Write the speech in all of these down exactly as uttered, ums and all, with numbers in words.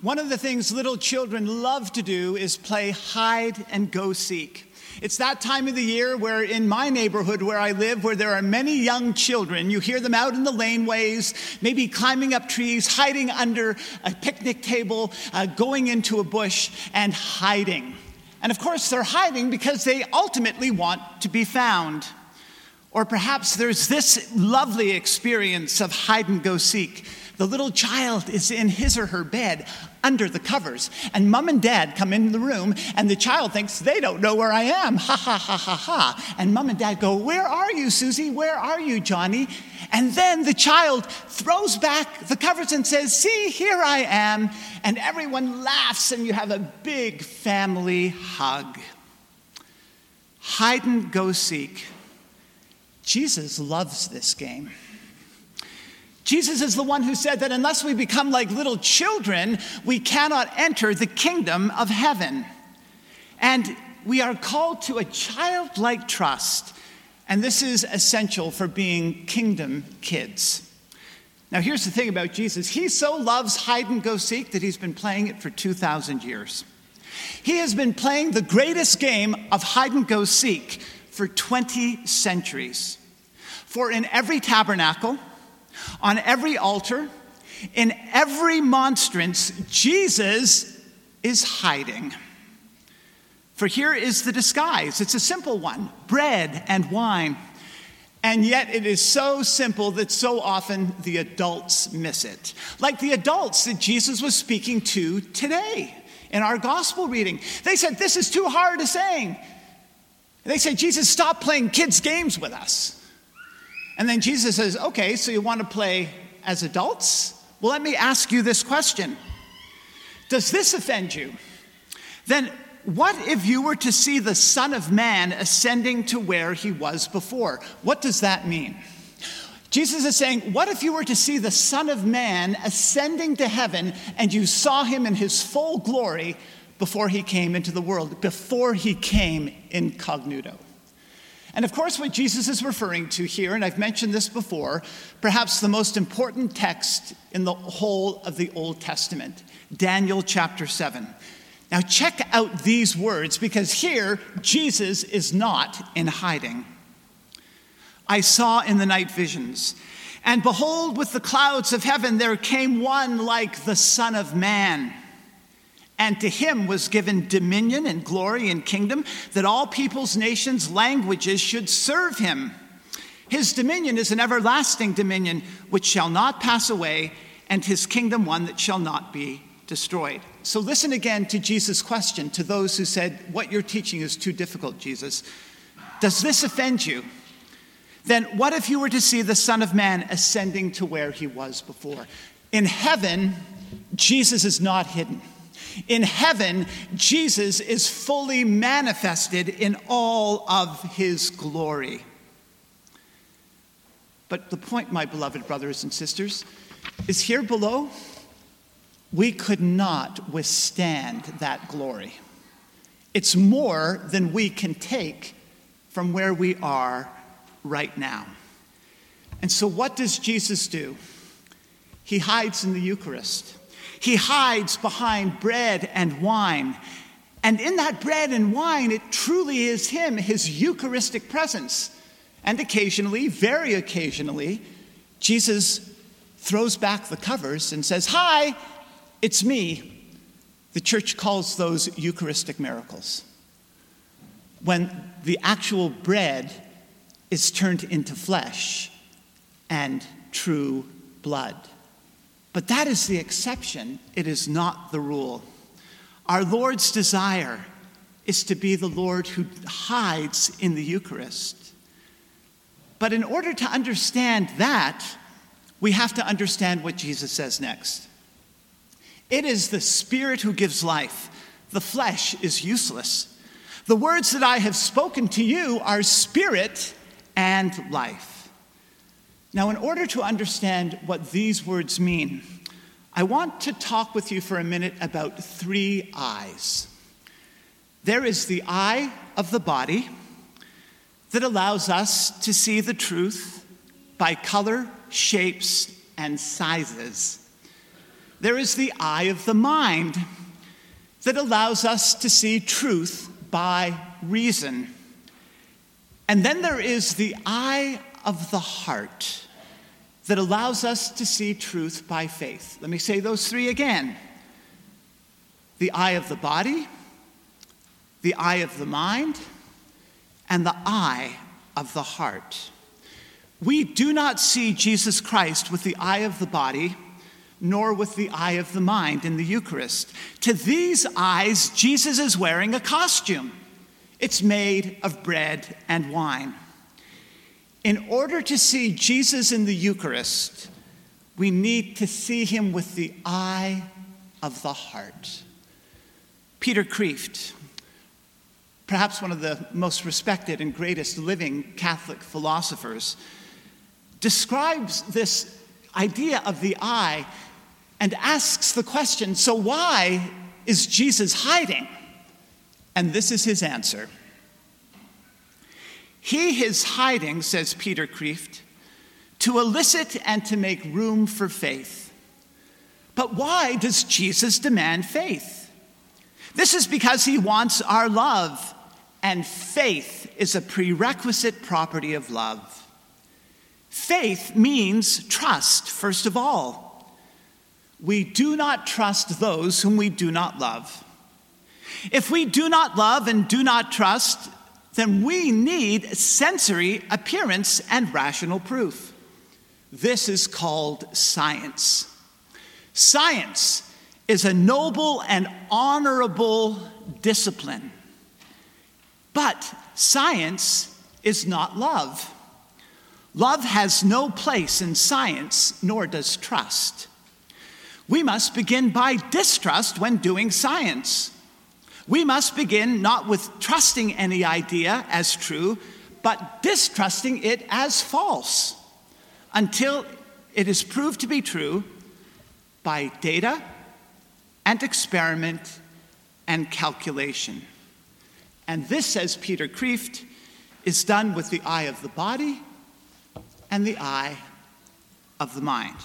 One of the things little children love to do is play hide and go seek. It's that time of the year where in my neighborhood where I live, where there are many young children, you hear them out in the laneways, maybe climbing up trees, hiding under a picnic table, uh, going into a bush and hiding. And of course they're hiding because they ultimately want to be found. Or perhaps there's this lovely experience of hide and go seek. The little child is in his or her bed under the covers, and mom and dad come in the room, and the child thinks they don't know where I am. Ha, ha, ha, ha, ha. And mom and dad go, "Where are you, Susie? Where are you, Johnny?" And then the child throws back the covers and says, "See, here I am." And everyone laughs, and you have a big family hug. Hide and go seek. Jesus loves this game. Jesus is the one who said that unless we become like little children, we cannot enter the kingdom of heaven. And we are called to a childlike trust, and this is essential for being kingdom kids. Now, here's the thing about Jesus. He so loves hide and go seek that he's been playing it for two thousand years. He has been playing the greatest game of hide and go seek for twenty centuries. For in every tabernacle, on every altar, in every monstrance, Jesus is hiding. For here is the disguise. It's a simple one, bread and wine. And yet it is so simple that so often the adults miss it. Like the adults that Jesus was speaking to today in our gospel reading. They said, "This is too hard a saying." They said, "Jesus, stop playing kids' games with us." And then Jesus says, "Okay, so you want to play as adults? Well, let me ask you this question. Does this offend you? Then what if you were to see the Son of Man ascending to where he was before?" What does that mean? Jesus is saying, what if you were to see the Son of Man ascending to heaven and you saw him in his full glory before he came into the world, before he came incognito? And of course, what Jesus is referring to here, and I've mentioned this before, perhaps the most important text in the whole of the Old Testament, Daniel chapter seven. Now check out these words, because here Jesus is not in hiding. "I saw in the night visions, and behold, with the clouds of heaven there came one like the Son of Man. And to him was given dominion and glory and kingdom, that all peoples, nations, languages should serve him. His dominion is an everlasting dominion which shall not pass away, and his kingdom one that shall not be destroyed." So listen again to Jesus' question to those who said, "What you're teaching is too difficult, Jesus. Does this offend you? Then what if you were to see the Son of Man ascending to where he was before?" In heaven, Jesus is not hidden. In heaven, Jesus is fully manifested in all of his glory. But the point, my beloved brothers and sisters, is here below, we could not withstand that glory. It's more than we can take from where we are right now. And so what does Jesus do? He hides in the Eucharist. He hides behind bread and wine. And in that bread and wine, it truly is him, his Eucharistic presence. And occasionally, very occasionally, Jesus throws back the covers and says, "Hi, it's me." The church calls those Eucharistic miracles. When the actual bread is turned into flesh and true blood. But that is the exception. It is not the rule. Our Lord's desire is to be the Lord who hides in the Eucharist. But in order to understand that, we have to understand what Jesus says next. It is the Spirit who gives life. The flesh is useless. The words that I have spoken to you are spirit and life. Now, in order to understand what these words mean, I want to talk with you for a minute about three eyes. There is the eye of the body that allows us to see the truth by color, shapes, and sizes. there is the eye of the mind that allows us to see truth by reason. And then there is the eye of the heart that allows us to see truth by faith. Let me say those three again. The eye of the body, the eye of the mind, and the eye of the heart. We do not see Jesus Christ with the eye of the body, nor with the eye of the mind in the Eucharist. To these eyes, Jesus is wearing a costume. It's made of bread and wine. In order to see Jesus in the Eucharist, we need to see him with the eye of the heart. Peter Kreeft, perhaps one of the most respected and greatest living Catholic philosophers, describes this idea of the eye and asks the question, so why is Jesus hiding? And this is his answer. He is hiding, says Peter Kreeft, to elicit and to make room for faith. But why does Jesus demand faith? This is because he wants our love, and faith is a prerequisite property of love. Faith means trust, first of all. We do not trust those whom we do not love. If we do not love and do not trust, then we need sensory appearance and rational proof. This is called science. Science is a noble and honorable discipline. But science is not love. Love has no place in science, nor does trust. We must begin by distrust when doing science. We must begin not with trusting any idea as true, but distrusting it as false, until it is proved to be true by data and experiment and calculation. And this, says Peter Kreeft, is done with the eye of the body and the eye of the mind.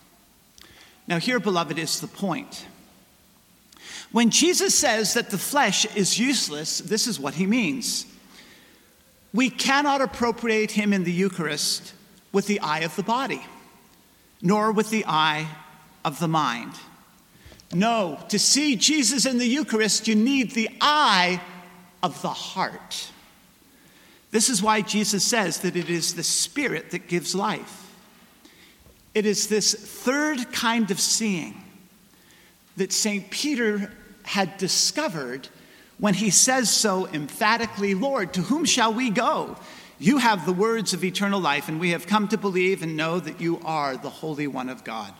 Now here, beloved, is the point. When Jesus says that the flesh is useless, this is what he means. We cannot appropriate him in the Eucharist with the eye of the body, nor with the eye of the mind. No, to see Jesus in the Eucharist, you need the eye of the heart. This is why Jesus says that it is the Spirit that gives life. It is this third kind of seeing that Saint Peter had discovered when he says so emphatically, Lord, to whom shall we go? You have the words of eternal life, and we have come to believe and know that you are the Holy One of God.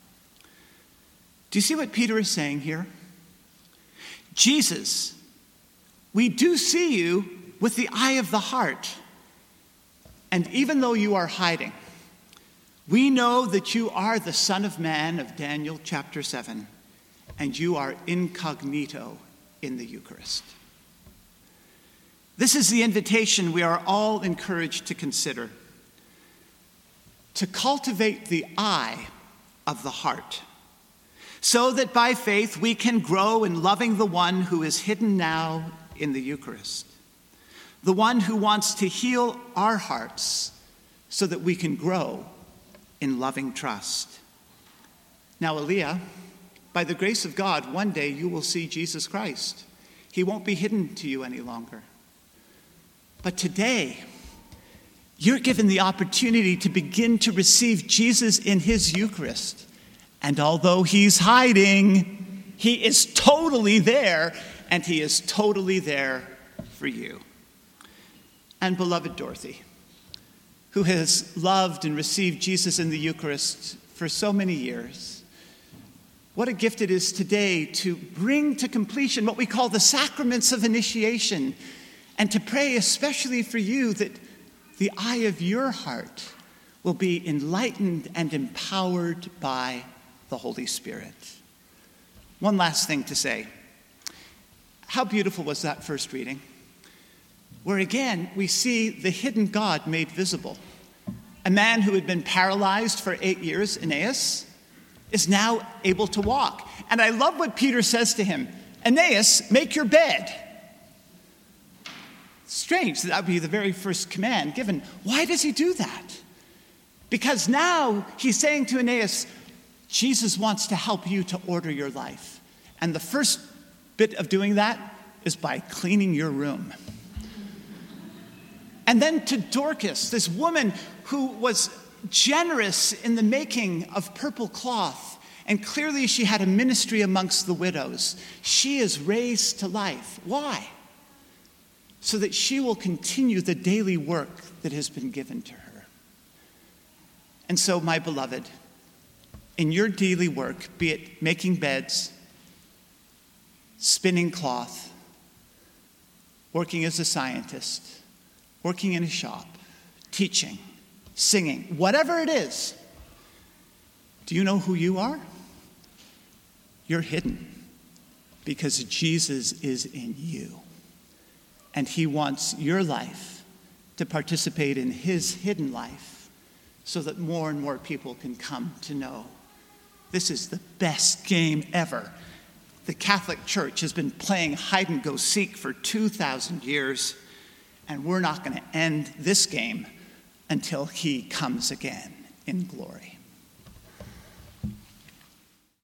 Do you see what Peter is saying here? Jesus, we do see you with the eye of the heart. And even though you are hiding, we know that you are the Son of Man of Daniel chapter seven, and you are incognito in the Eucharist. This is the invitation we are all encouraged to consider, to cultivate the eye of the heart, so that by faith we can grow in loving the one who is hidden now in the Eucharist, the one who wants to heal our hearts so that we can grow in loving trust. Now, Aaliyah, by the grace of God, one day you will see Jesus Christ. He won't be hidden to you any longer. But today, you're given the opportunity to begin to receive Jesus in his Eucharist. And although he's hiding, he is totally there, and he is totally there for you. And beloved Dorothy, who has loved and received Jesus in the Eucharist for so many years, what a gift it is today to bring to completion what we call the sacraments of initiation, and to pray especially for you that the eye of your heart will be enlightened and empowered by the Holy Spirit. One last thing to say. How beautiful was that first reading, where again we see the hidden God made visible. A man who had been paralyzed for eight years, Aeneas, is now able to walk. And I love what Peter says to him, Aeneas, make your bed. Strange that that would be the very first command given. Why does he do that? Because now he's saying to Aeneas, Jesus wants to help you to order your life. And the first bit of doing that is by cleaning your room. And then to Dorcas, this woman who was generous in the making of purple cloth, and clearly she had a ministry amongst the widows. She is raised to life. Why? So that she will continue the daily work that has been given to her. And so, my beloved, in your daily work, be it making beds, spinning cloth, working as a scientist, working in a shop, teaching, singing, whatever it is, do you know who you are? You're hidden because Jesus is in you. And he wants your life to participate in his hidden life so that more and more people can come to know this is the best game ever. The Catholic Church has been playing hide and go seek for two thousand years, and we're not going to end this game until he comes again in glory.